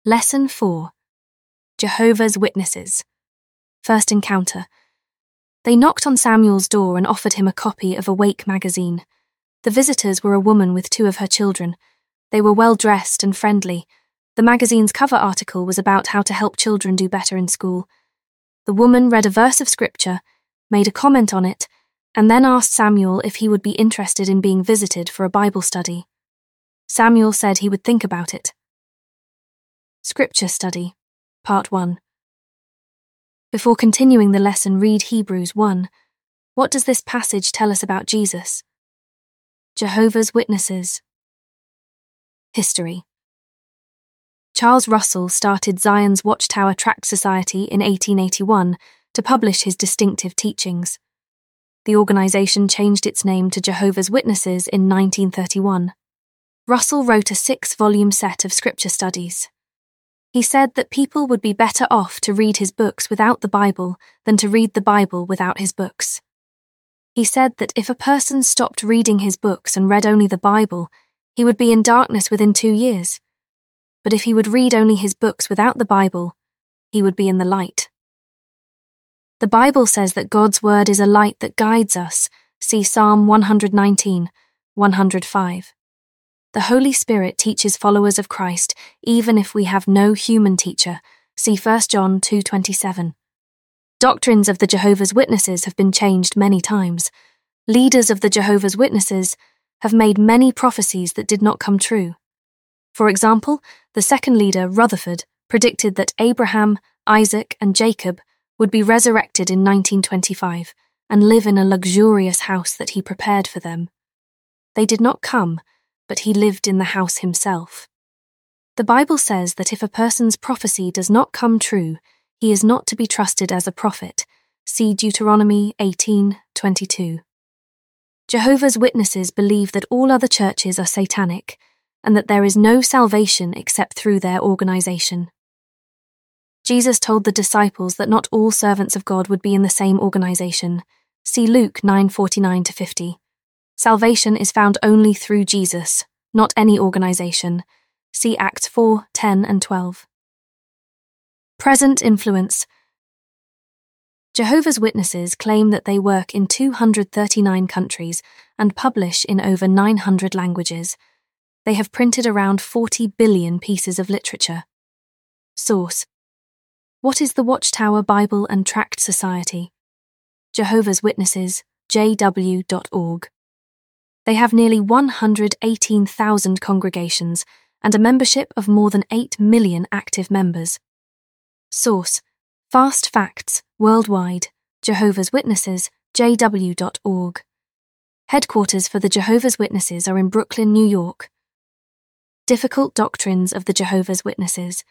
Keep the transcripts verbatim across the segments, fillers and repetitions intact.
Lesson four. Jehovah's Witnesses. First encounter. They knocked on Samuel's door and offered him a copy of Awake magazine. The visitors were a woman with two of her children. They were well-dressed and friendly. The magazine's cover article was about how to help children do better in school. The woman read a verse of scripture, made a comment on it, and then asked Samuel if he would be interested in being visited for a Bible study. Samuel said he would think about it. Scripture Study, Part one. Before continuing the lesson, read Hebrews one. What does this passage tell us about Jesus? Jehovah's Witnesses. History. Charles Russell started Zion's Watchtower Tract Society in eighteen eighty-one to publish his distinctive teachings. The organization changed its name to Jehovah's Witnesses in nineteen thirty-one. Russell wrote a six-volume set of scripture studies. He said that people would be better off to read his books without the Bible than to read the Bible without his books. He said that if a person stopped reading his books and read only the Bible, he would be in darkness within two years. But if he would read only his books without the Bible, he would be in the light. The Bible says that God's word is a light that guides us. See Psalm one nineteen, one oh five. The Holy Spirit teaches followers of Christ even if we have no human teacher. See First John two twenty-seven. Doctrines of the Jehovah's Witnesses have been changed many times. Leaders of the Jehovah's Witnesses have made many prophecies that did not come true. For example, the second leader, Rutherford, predicted that Abraham, Isaac, and Jacob would be resurrected in nineteen twenty-five and live in a luxurious house that he prepared for them. They did not come, but he lived in the house himself. The Bible says that if a person's prophecy does not come true, he is not to be trusted as a prophet. See Deuteronomy eighteen twenty-two. Jehovah's Witnesses believe that all other churches are satanic and that there is no salvation except through their organization. Jesus told the disciples that not all servants of God would be in the same organization. See Luke nine forty-nine to fifty. Salvation is found only through Jesus, not any organization. See Acts four ten and twelve. Present influence. Jehovah's Witnesses claim that they work in two hundred thirty-nine countries and publish in over nine hundred languages. They have printed around forty billion pieces of literature. Source. What is the Watchtower Bible and Tract Society? Jehovah's Witnesses, j w dot org. They have nearly one hundred eighteen thousand congregations and a membership of more than eight million active members. Source. Fast Facts, Worldwide, Jehovah's Witnesses, j w dot org. Headquarters for the Jehovah's Witnesses are in Brooklyn, New York. Difficult Doctrines of the Jehovah's Witnesses.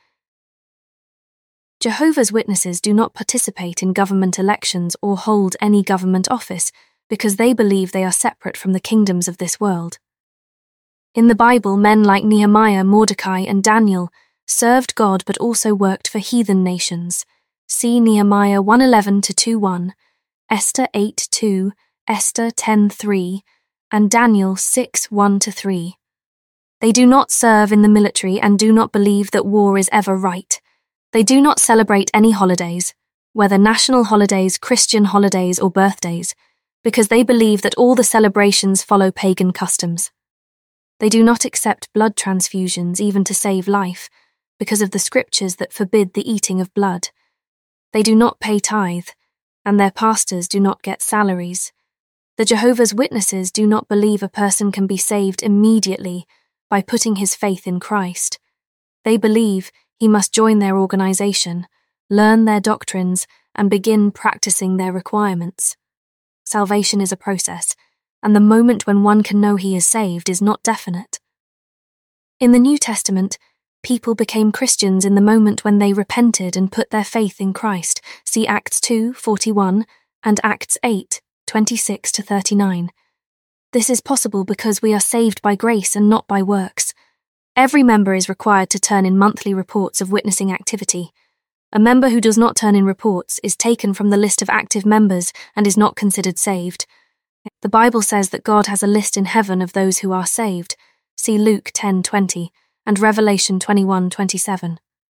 Jehovah's Witnesses do not participate in government elections or hold any government office because they believe they are separate from the kingdoms of this world. In the Bible, men like Nehemiah, Mordecai, and Daniel served God but also worked for heathen nations. See Nehemiah one eleven to two one, Esther eight two, Esther ten three, and Daniel six one to three. They do not serve in the military and do not believe that war is ever right. They do not celebrate any holidays, whether national holidays, Christian holidays, or birthdays, because they believe that all the celebrations follow pagan customs. They do not accept blood transfusions even to save life, because of the scriptures that forbid the eating of blood. They do not pay tithe, and their pastors do not get salaries. The Jehovah's Witnesses do not believe a person can be saved immediately by putting his faith in Christ. They believe he must join their organization, learn their doctrines, and begin practicing their requirements. Salvation is a process, and the moment when one can know he is saved is not definite. In the New Testament, people became Christians in the moment when they repented and put their faith in Christ. See Acts two forty-one and Acts eight twenty-six to thirty-nine. This is possible because we are saved by grace and not by works. Every member is required to turn in monthly reports of witnessing activity. A member who does not turn in reports is taken from the list of active members and is not considered saved. The Bible says that God has a list in heaven of those who are saved. See Luke ten twenty and Revelation twenty-one twenty-seven.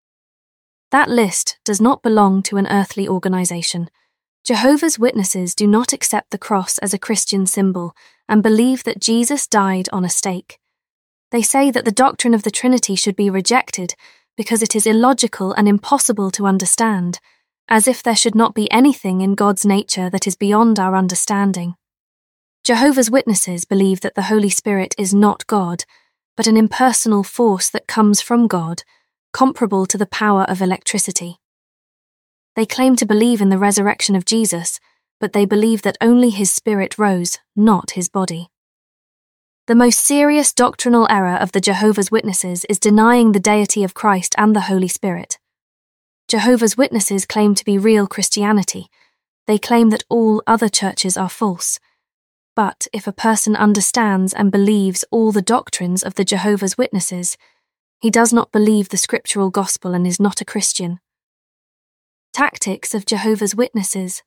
That list does not belong to an earthly organization. Jehovah's Witnesses do not accept the cross as a Christian symbol and believe that Jesus died on a stake. They say that the doctrine of the Trinity should be rejected because it is illogical and impossible to understand, as if there should not be anything in God's nature that is beyond our understanding. Jehovah's Witnesses believe that the Holy Spirit is not God, but an impersonal force that comes from God, comparable to the power of electricity. They claim to believe in the resurrection of Jesus, but they believe that only his spirit rose, not his body. The most serious doctrinal error of the Jehovah's Witnesses is denying the deity of Christ and the Holy Spirit. Jehovah's Witnesses claim to be real Christianity. They claim that all other churches are false. But if a person understands and believes all the doctrines of the Jehovah's Witnesses, he does not believe the scriptural gospel and is not a Christian. Tactics of Jehovah's Witnesses.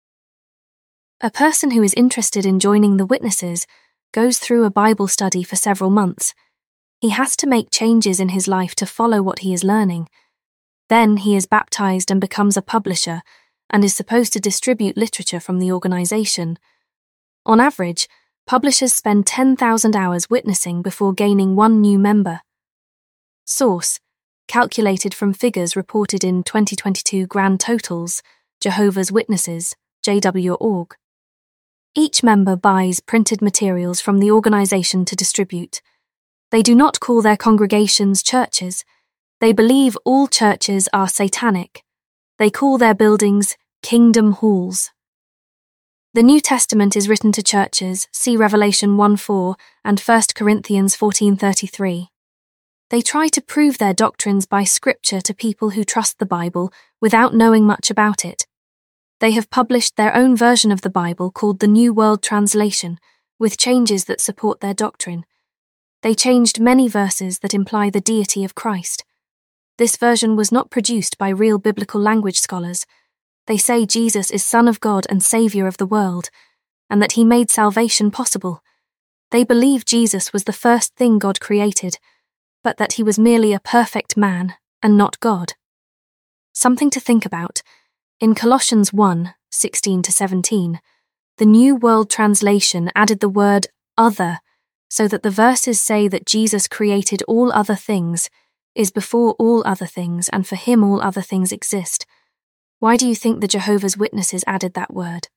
A person who is interested in joining the Witnesses goes through a Bible study for several months. He has to make changes in his life to follow what he is learning. Then he is baptized and becomes a publisher and is supposed to distribute literature from the organization. On average, publishers spend ten thousand hours witnessing before gaining one new member. Source: calculated from figures reported in twenty twenty-two Grand Totals, Jehovah's Witnesses, J W dot org. Each member buys printed materials from the organization to distribute. They do not call their congregations churches. They believe all churches are satanic. They call their buildings kingdom halls. The New Testament is written to churches, see Revelation one four and First Corinthians fourteen thirty-three. They try to prove their doctrines by scripture to people who trust the Bible without knowing much about it. They have published their own version of the Bible called the New World Translation, with changes that support their doctrine. They changed many verses that imply the deity of Christ. This version was not produced by real biblical language scholars. They say Jesus is Son of God and Saviour of the world, and that he made salvation possible. They believe Jesus was the first thing God created, but that he was merely a perfect man and not God. Something to think about. In Colossians one sixteen to seventeen, the New World Translation added the word other, so that the verses say that Jesus created all other things, is before all other things, and for him all other things exist. Why do you think the Jehovah's Witnesses added that word?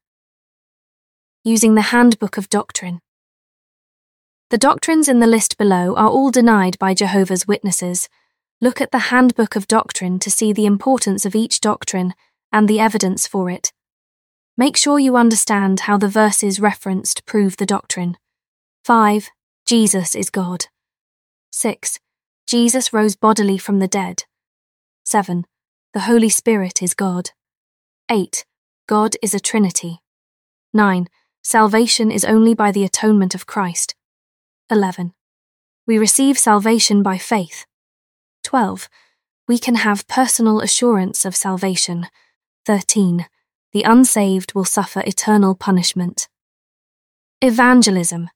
Using the Handbook of Doctrine. The doctrines in the list below are all denied by Jehovah's Witnesses. Look at the Handbook of Doctrine to see the importance of each doctrine and the evidence for it. Make sure you understand how the verses referenced prove the doctrine. five. Jesus is God. six. Jesus rose bodily from the dead. seven. The Holy Spirit is God. eight. God is a Trinity. nine. Salvation is only by the atonement of Christ. eleven. We receive salvation by faith. twelve. We can have personal assurance of salvation. thirteen. The unsaved will suffer eternal punishment. Evangelism.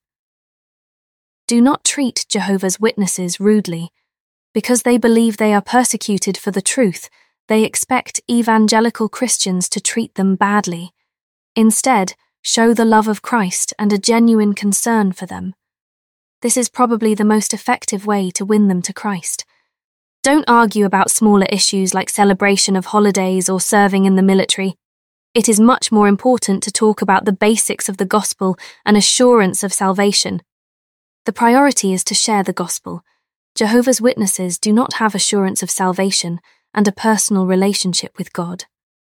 Do not treat Jehovah's Witnesses rudely. Because they believe they are persecuted for the truth, they expect evangelical Christians to treat them badly. Instead, show the love of Christ and a genuine concern for them. This is probably the most effective way to win them to Christ. Don't argue about smaller issues like celebration of holidays or serving in the military. It is much more important to talk about the basics of the gospel and assurance of salvation. The priority is to share the gospel. Jehovah's Witnesses do not have assurance of salvation and a personal relationship with God.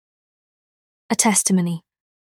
A testimony.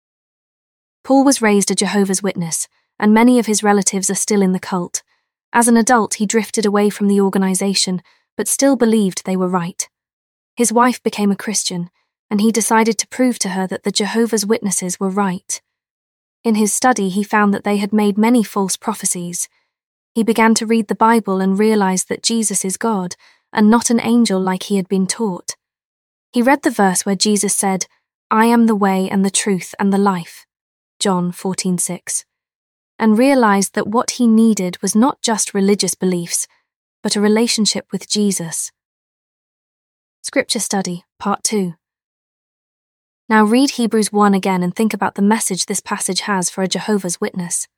Paul was raised a Jehovah's Witness, and many of his relatives are still in the cult. As an adult, he drifted away from the organization, but still believed they were right. His wife became a Christian, and he decided to prove to her that the Jehovah's Witnesses were right. In his study, he found that they had made many false prophecies. He began to read the Bible and realized that Jesus is God, and not an angel like he had been taught. He read the verse where Jesus said, "I am the way and the truth and the life," John fourteen six, and realized that what he needed was not just religious beliefs, but a relationship with Jesus. Scripture Study, Part two. Now read Hebrews one again and think about the message this passage has for a Jehovah's Witness.